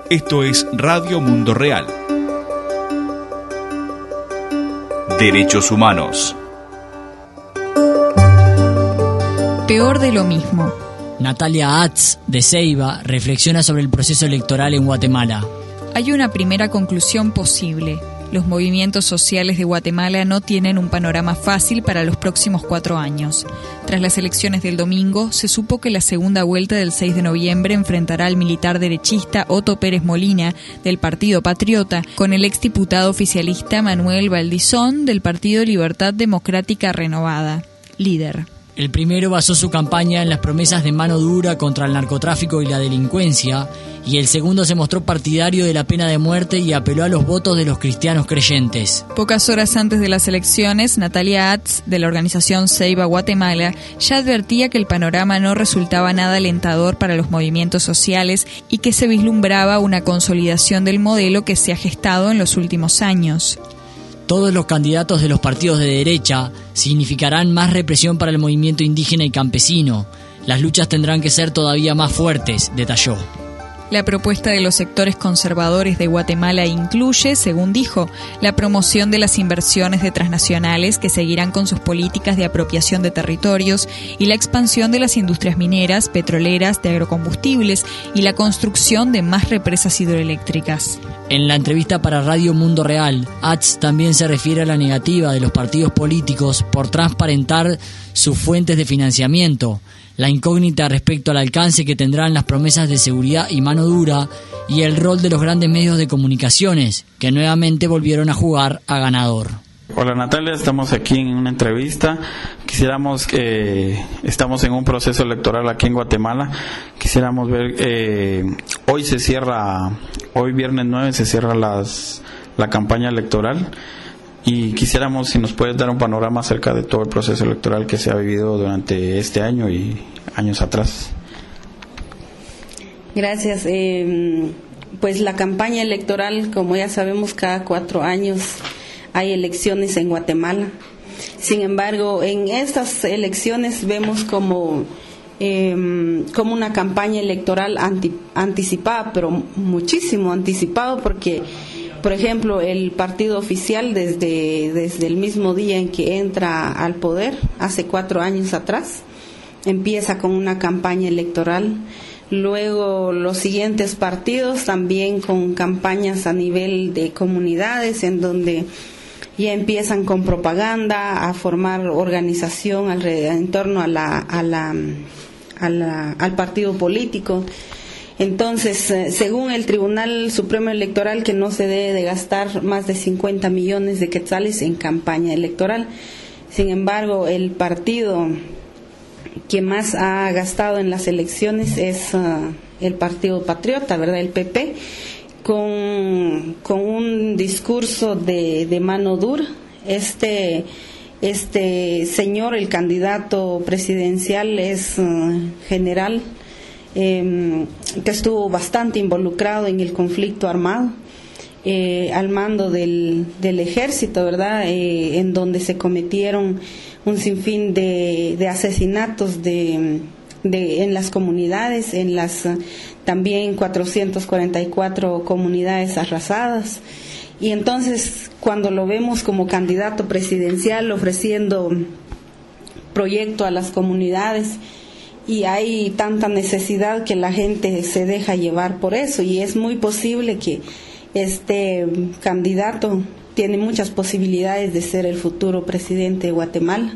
Esto es Radio Mundo Real. Derechos humanos. Peor de lo mismo. Natalia Atz, de Ceiba, reflexiona sobre el proceso electoral en Guatemala. Hay una primera conclusión posible. Los movimientos sociales de Guatemala no tienen un panorama fácil para los próximos 4 años. Tras las elecciones del domingo, se supo que la segunda vuelta del 6 de noviembre enfrentará al militar derechista Otto Pérez Molina, del Partido Patriota, con el exdiputado oficialista Manuel Valdizón, del Partido Libertad Democrática Renovada, líder. El primero basó su campaña en las promesas de mano dura contra el narcotráfico y la delincuencia, y el segundo se mostró partidario de la pena de muerte y apeló a los votos de los cristianos creyentes. Pocas horas antes de las elecciones, Natalia Atz, de la organización Ceiba Guatemala, ya advertía que el panorama no resultaba nada alentador para los movimientos sociales y que se vislumbraba una consolidación del modelo que se ha gestado en los últimos años. Todos los candidatos de los partidos de derecha significarán más represión para el movimiento indígena y campesino. Las luchas tendrán que ser todavía más fuertes, detalló. La propuesta de los sectores conservadores de Guatemala incluye, según dijo, la promoción de las inversiones de transnacionales que seguirán con sus políticas de apropiación de territorios y la expansión de las industrias mineras, petroleras, de agrocombustibles y la construcción de más represas hidroeléctricas. En la entrevista para Radio Mundo Real, Atz también se refiere a la negativa de los partidos políticos por transparentar sus fuentes de financiamiento, la incógnita respecto al alcance que tendrán las promesas de seguridad y mano dura y el rol de los grandes medios de comunicaciones, que nuevamente volvieron a jugar a ganador. Hola Natalia, estamos aquí en una entrevista. Estamos en un proceso electoral aquí en Guatemala. Quisiéramos ver, hoy viernes 9 se cierra la campaña electoral. Y quisiéramos si nos puedes dar un panorama acerca de todo el proceso electoral que se ha vivido durante este año y años atrás. Gracias. Pues la campaña electoral, como ya sabemos, cada 4 años hay elecciones en Guatemala. Sin embargo, en estas elecciones vemos como una campaña electoral anticipada, pero muchísimo anticipado, porque por ejemplo, el partido oficial desde el mismo día en que entra al poder, hace 4 años atrás, empieza con una campaña electoral. Luego los siguientes partidos también con campañas a nivel de comunidades, en donde ya empiezan con propaganda, a formar organización en torno al partido político. Entonces, según el Tribunal Supremo Electoral, que no se debe de gastar más de 50 millones de quetzales en campaña electoral. Sin embargo, el partido que más ha gastado en las elecciones es el Partido Patriota, ¿verdad? El PP, con un discurso de mano dura. Este señor, el candidato presidencial, es general, que estuvo bastante involucrado en el conflicto armado, al mando del ejército, ¿verdad? En donde se cometieron un sinfín de asesinatos en las comunidades, también 444 comunidades arrasadas. Y entonces, cuando lo vemos como candidato presidencial ofreciendo proyecto a las comunidades, y hay tanta necesidad que la gente se deja llevar por eso, y es muy posible que este candidato tiene muchas posibilidades de ser el futuro presidente de Guatemala.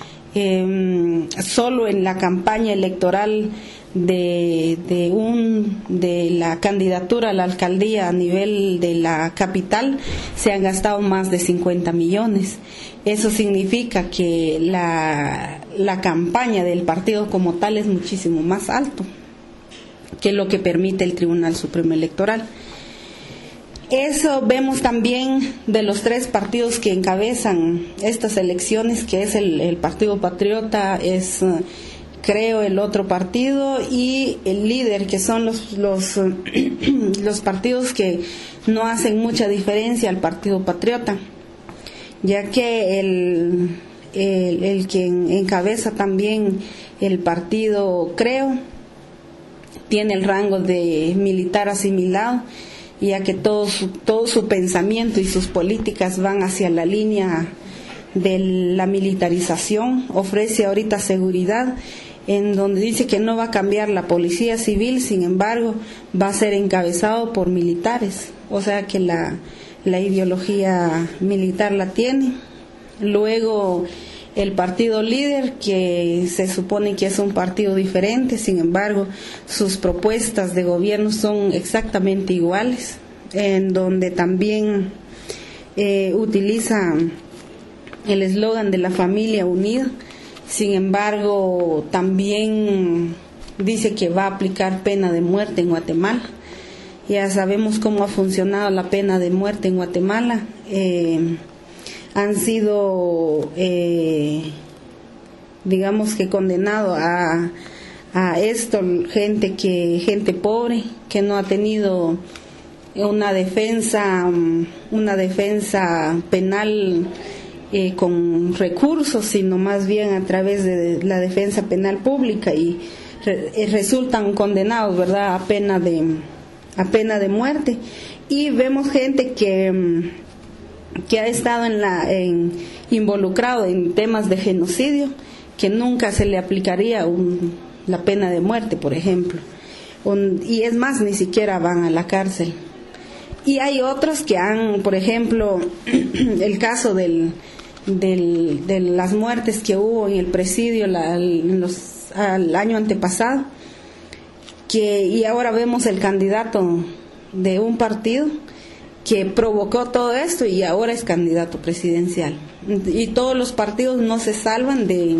Solo en la campaña electoral de la candidatura a la alcaldía a nivel de la capital se han gastado más de 50 millones. Eso significa que la campaña del partido como tal es muchísimo más alto que lo que permite el Tribunal Supremo Electoral. Eso vemos también de los 3 partidos que encabezan estas elecciones, que es el Partido Patriota, es creo el otro partido, y el líder, que son los partidos que no hacen mucha diferencia al Partido Patriota, ya que el que encabeza también el partido, creo, tiene el rango de militar asimilado, ya que todo su pensamiento y sus políticas van hacia la línea de la militarización. Ofrece ahorita seguridad, en donde dice que no va a cambiar la policía civil, sin embargo va a ser encabezado por militares, o sea que la ideología militar la tiene. Luego el partido líder, que se supone que es un partido diferente, sin embargo sus propuestas de gobierno son exactamente iguales, en donde también utiliza el eslogan de la familia unida. Sin embargo, también dice que va a aplicar pena de muerte en Guatemala. Ya sabemos cómo ha funcionado la pena de muerte en Guatemala. Han sido, digamos que condenado a esto gente pobre que no ha tenido una defensa penal con recursos, sino más bien a través de la defensa penal pública, y resultan condenados, ¿verdad?, a pena de muerte. Y vemos gente que ha estado involucrado en temas de genocidio, que nunca se le aplicaría la pena de muerte, por ejemplo, y es más, ni siquiera van a la cárcel. Y hay otros que han, por ejemplo, el caso de las muertes que hubo en el presidio al año antepasado, y ahora vemos el candidato de un partido que provocó todo esto y ahora es candidato presidencial. Y todos los partidos no se salvan de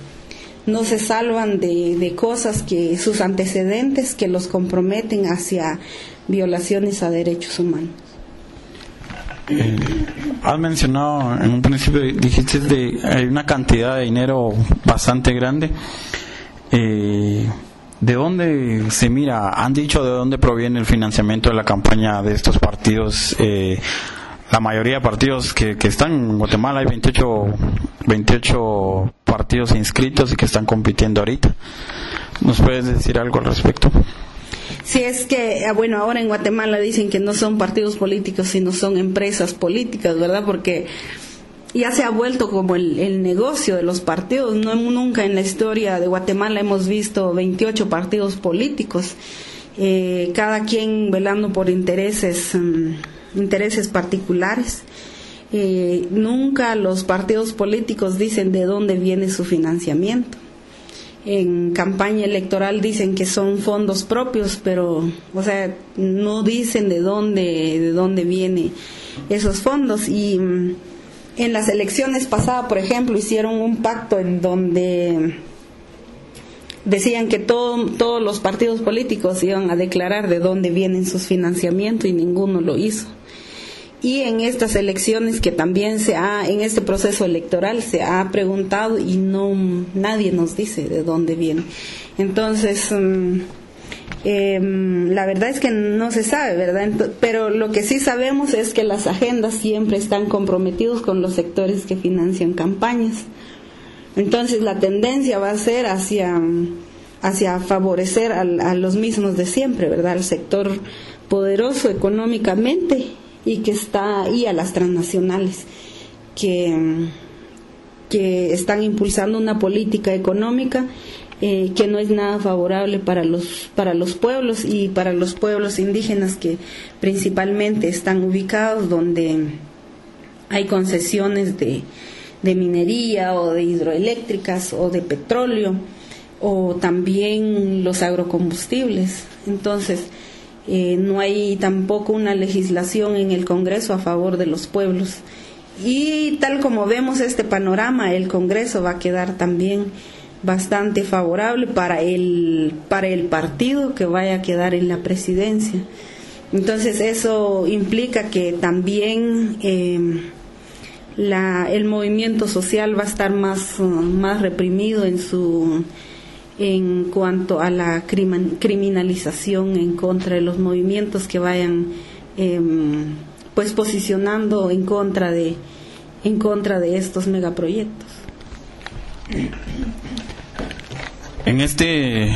cosas, que sus antecedentes que los comprometen hacia violaciones a derechos humanos. Has mencionado en un principio, dijiste hay una cantidad de dinero bastante grande. ¿De dónde se mira? Han dicho de dónde proviene el financiamiento de la campaña de estos partidos. La mayoría de partidos que están en Guatemala, hay 28 partidos inscritos y que están compitiendo ahorita. ¿Nos puedes decir algo al respecto? Sí, es que, bueno, ahora en Guatemala dicen que no son partidos políticos, sino son empresas políticas, ¿verdad? Porque ya se ha vuelto como el negocio de los partidos. Nunca en la historia de Guatemala hemos visto 28 partidos políticos, cada quien velando por intereses particulares. Nunca los partidos políticos dicen de dónde viene su financiamiento. En campaña electoral dicen que son fondos propios, pero, o sea, no dicen de dónde vienen esos fondos. Y en las elecciones pasadas, por ejemplo, hicieron un pacto en donde decían que todos los partidos políticos iban a declarar de dónde vienen sus financiamientos, y ninguno lo hizo. Y en estas elecciones, que también en este proceso electoral se ha preguntado y nadie nos dice de dónde viene. Entonces, la verdad es que no se sabe, ¿verdad? Pero lo que sí sabemos es que las agendas siempre están comprometidos con los sectores que financian campañas. Entonces la tendencia va a ser hacia favorecer a los mismos de siempre, ¿verdad? Al sector poderoso económicamente, y que está ahí, a las transnacionales que están impulsando una política económica que no es nada favorable para los pueblos, y para los pueblos indígenas, que principalmente están ubicados donde hay concesiones de minería o de hidroeléctricas o de petróleo, o también los agrocombustibles. Entonces no hay tampoco una legislación en el Congreso a favor de los pueblos, y tal como vemos este panorama, el Congreso va a quedar también bastante favorable para el partido que vaya a quedar en la presidencia. Entonces eso implica que también el movimiento social va a estar más reprimido en cuanto a la criminalización en contra de los movimientos que vayan pues posicionando en contra de estos megaproyectos. En este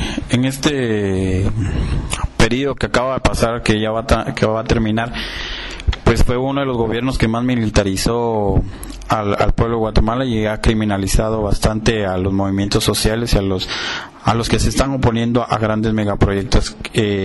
periodo que acaba de pasar, que ya va a terminar, pues fue uno de los gobiernos que más militarizó al pueblo de Guatemala y ha criminalizado bastante a los movimientos sociales y a los que se están oponiendo a grandes megaproyectos.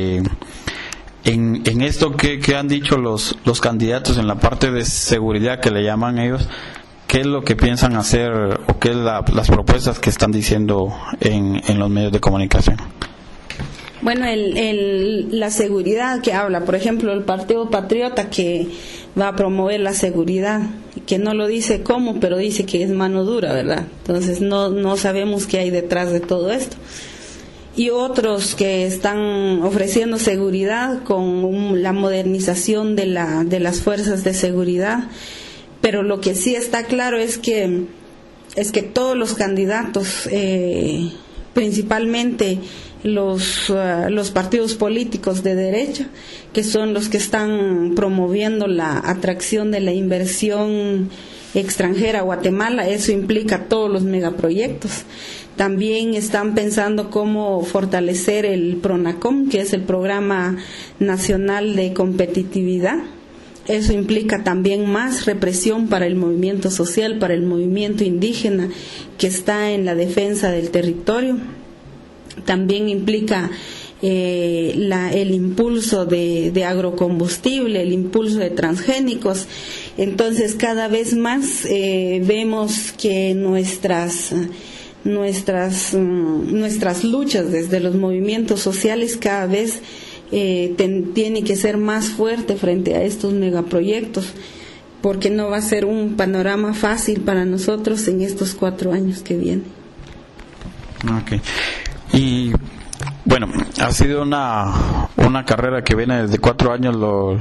En esto que han dicho los candidatos en la parte de seguridad que le llaman ellos, ¿qué es lo que piensan hacer o qué es las propuestas que están diciendo en los medios de comunicación? Bueno, la seguridad que habla, por ejemplo, el Partido Patriota, que va a promover la seguridad, que no lo dice cómo, pero dice que es mano dura, ¿verdad? Entonces no sabemos qué hay detrás de todo esto. Y otros que están ofreciendo seguridad con la modernización de las fuerzas de seguridad, pero lo que sí está claro es que todos los candidatos, principalmente los partidos políticos de derecha, que son los que están promoviendo la atracción de la inversión extranjera a Guatemala, eso implica todos los megaproyectos. También están pensando cómo fortalecer el PRONACOM, que es el Programa Nacional de Competitividad. Eso implica también más represión para el movimiento social, para el movimiento indígena que está en la defensa del territorio. También implica el impulso de agrocombustible, el impulso de transgénicos. Entonces, cada vez más vemos que nuestras luchas desde los movimientos sociales cada vez tiene que ser más fuerte frente a estos megaproyectos, porque no va a ser un panorama fácil para nosotros en estos 4 años que vienen. Okay. Y bueno, ha sido una carrera que viene desde 4 años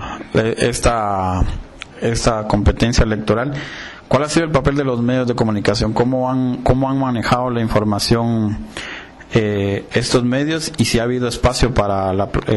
esta competencia electoral. ¿Cuál ha sido el papel de los medios de comunicación? ¿Cómo han manejado la información estos medios, y si ha habido espacio para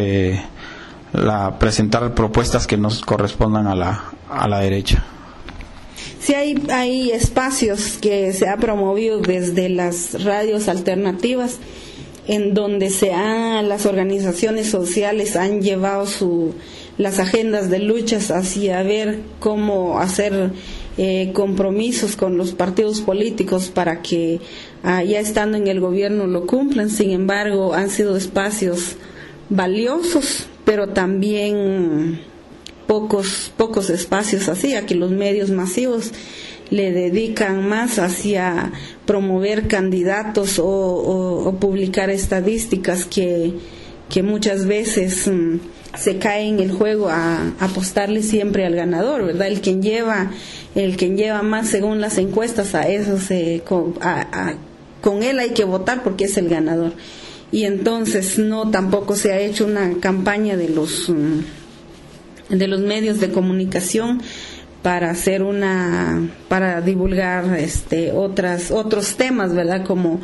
presentar propuestas que nos correspondan a la derecha? Sí, hay espacios que se ha promovido desde las radios alternativas, en donde las organizaciones sociales han llevado las agendas de luchas hacia ver cómo hacer compromisos con los partidos políticos para que ya estando en el gobierno lo cumplan. Sin embargo, han sido espacios valiosos, pero también pocos espacios así, a que los medios masivos le dedican más hacia promover candidatos o publicar estadísticas que muchas veces se cae en el juego a apostarle siempre al ganador, ¿verdad? El quien lleva más según las encuestas, a eso con él hay que votar porque es el ganador. Y entonces tampoco se ha hecho una campaña de los medios de comunicación para hacer para divulgar otros temas, ¿verdad? Como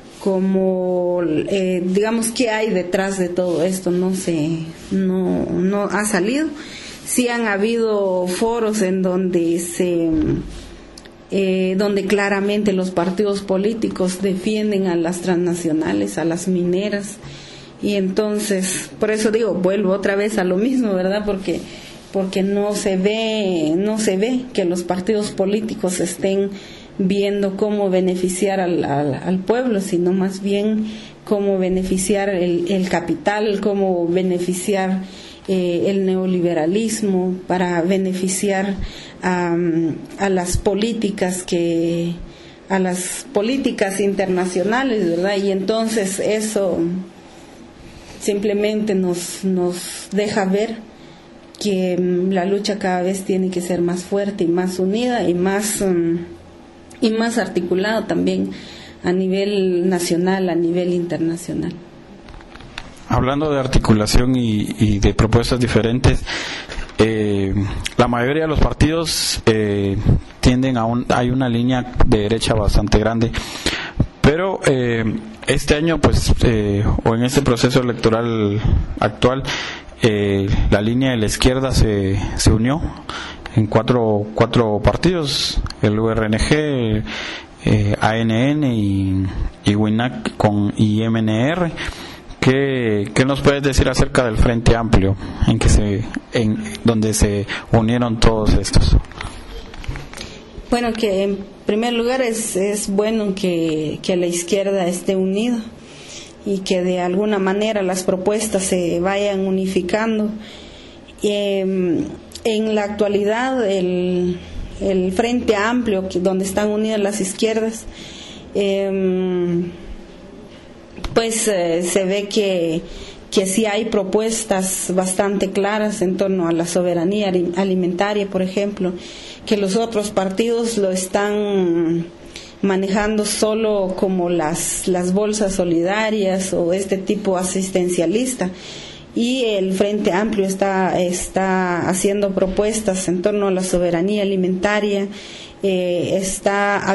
digamos, qué hay detrás de todo esto. No ha salido. Sí han habido foros en donde donde claramente los partidos políticos defienden a las transnacionales, a las mineras, y entonces, por eso digo, vuelvo otra vez a lo mismo, ¿verdad? Porque no se ve que los partidos políticos estén viendo cómo beneficiar al pueblo, sino más bien cómo beneficiar el capital, cómo beneficiar el neoliberalismo, para beneficiar a las políticas internacionales, ¿verdad? Y entonces eso simplemente nos deja ver que la lucha cada vez tiene que ser más fuerte y más unida y más articulada también a nivel nacional, a nivel internacional. Hablando de articulación y de propuestas diferentes, la mayoría de los partidos tienden hay una línea de derecha bastante grande, pero este año, pues, o en este proceso electoral actual, la línea de la izquierda se unió en cuatro partidos: el URNG, ANN y WINAC y MNR. ¿Qué nos puedes decir acerca del Frente Amplio donde se unieron todos estos? Bueno, que en primer lugar es bueno que la izquierda esté unida y que de alguna manera las propuestas se vayan unificando. En la actualidad el Frente Amplio, donde están unidas las izquierdas, se ve que sí hay propuestas bastante claras en torno a la soberanía alimentaria, por ejemplo, que los otros partidos lo están manejando solo como las bolsas solidarias o este tipo asistencialista, y el Frente Amplio está haciendo propuestas en torno a la soberanía alimentaria, está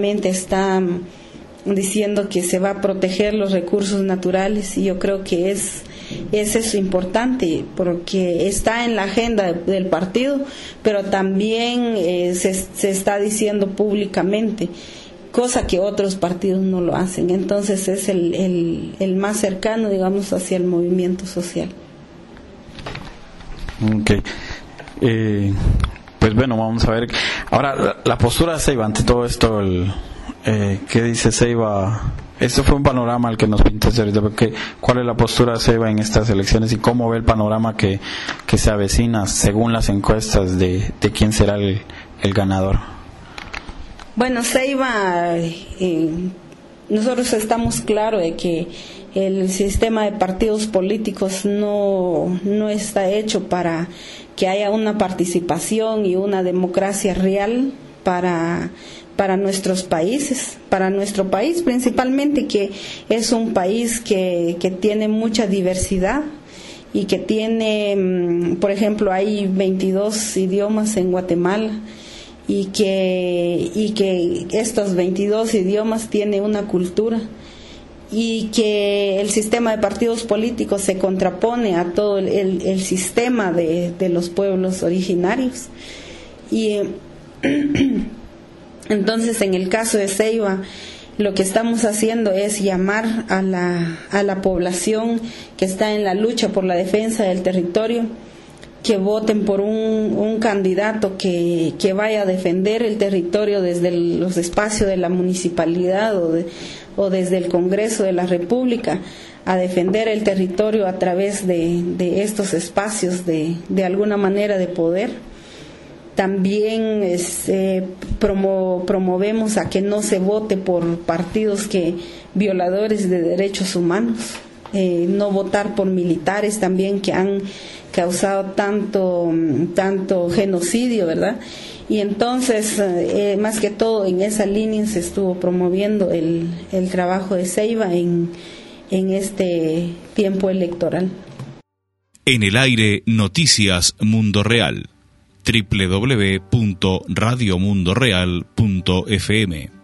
diciendo que se va a proteger los recursos naturales, y yo creo que es eso importante, porque está en la agenda del partido, pero también se está diciendo públicamente, cosa que otros partidos no lo hacen. Entonces es el más cercano, digamos, hacia el movimiento social. Okay. Pues bueno, vamos a ver ahora la postura de Ceiba ante todo esto. ¿Qué dice Ceiba? Esto fue un panorama al que nos pintaste ahorita, porque ¿cuál es la postura de Ceiba en estas elecciones y cómo ve el panorama que se avecina según las encuestas de quién será el ganador? Bueno, Ceiba, nosotros estamos claros de que el sistema de partidos políticos no está hecho para que haya una participación y una democracia real para nuestros países, para nuestro país principalmente, que es un país que tiene mucha diversidad y que tiene, por ejemplo, hay 22 idiomas en Guatemala, y que estos 22 idiomas tienen una cultura, y que el sistema de partidos políticos se contrapone a todo el sistema de los pueblos originarios. Y entonces, en el caso de Ceiba, lo que estamos haciendo es llamar a la población que está en la lucha por la defensa del territorio, que voten por un candidato que vaya a defender el territorio desde los espacios de la municipalidad o desde el Congreso de la República, a defender el territorio a través de estos espacios de alguna manera de poder. También promovemos a que no se vote por partidos violadores de derechos humanos, no votar por militares también que han causado tanto genocidio, ¿verdad? Y entonces, más que todo en esa línea se estuvo promoviendo el trabajo de Ceiba en este tiempo electoral. En el aire, Noticias Mundo Real. www.radiomundoreal.fm